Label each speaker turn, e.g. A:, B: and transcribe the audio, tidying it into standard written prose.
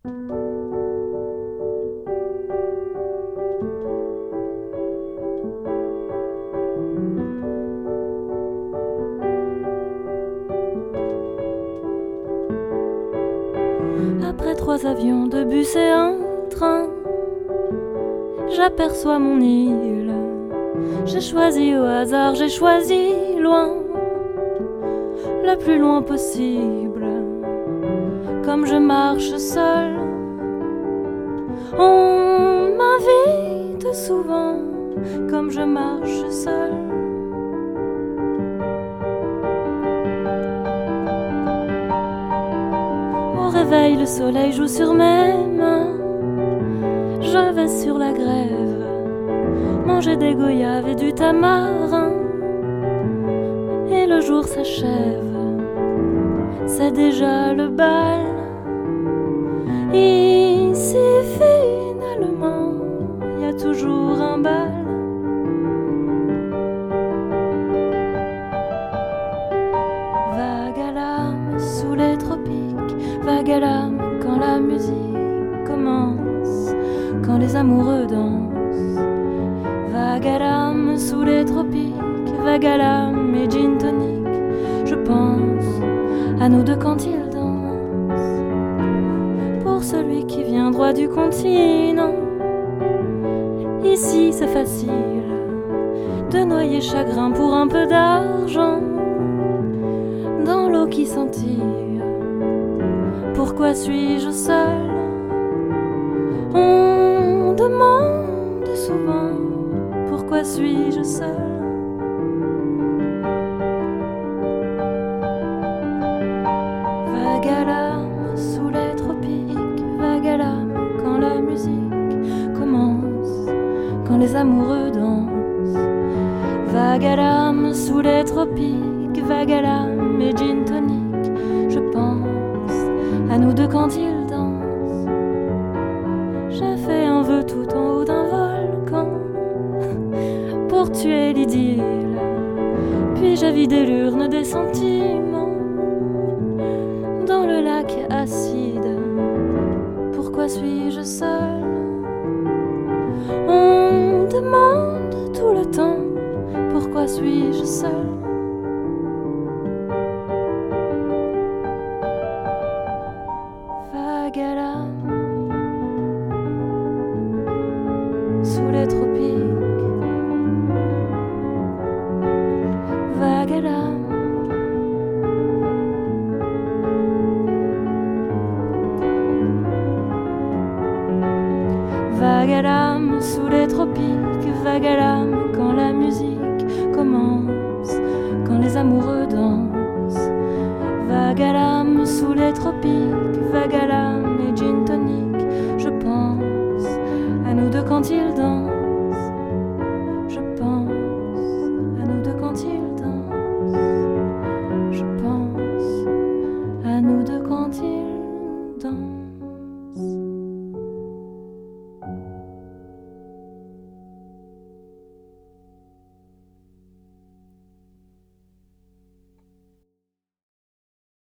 A: Après 3 avions, 2 bus et un train, j'aperçois mon île. J'ai choisi au hasard, j'ai choisi loin, le plus loin possible. Comme je marche seule, on m'invite souvent. Comme je marche seule, au réveil, le soleil joue sur mes mains. Je vais sur la grève, manger des goyaves et du tamarin. Et le jour s'achève, c'est déjà le bal. Ici finalement, y a toujours un bal. Vague à l'âme sous les tropiques, vague à l'âme quand la musique commence, quand les amoureux dansent. Vague à l'âme sous les tropiques, vague à l'âme et gin tonic. Je pense à nous deux quand ils dansent. Pour celui qui vient droit du continent, ici c'est facile de noyer chagrin pour un peu d'argent. Dans l'eau qui s'entille, pourquoi suis-je seule? On demande souvent, pourquoi suis-je seule? Vague à l'âme sous les tropiques, vague à l'âme quand la musique commence, quand les amoureux dansent. Vague à l'âme sous les tropiques, vague à l'âme et gin tonic. Je pense à nous deux quand ils dansent. J'ai fait un vœu tout en haut d'un volcan pour tuer l'idylle. Puis j'ai vidé l'urne des sentiments dans le lac acide. Pourquoi suis-je seule? On demande tout le temps, pourquoi suis-je seule? Vague à l'âme sous les tropiques, vague à l'âme. Vague à l'âme sous les tropiques, vague à l'âme quand la musique commence, quand les amoureux dansent. Vague à l'âme sous les tropiques, vague à l'âme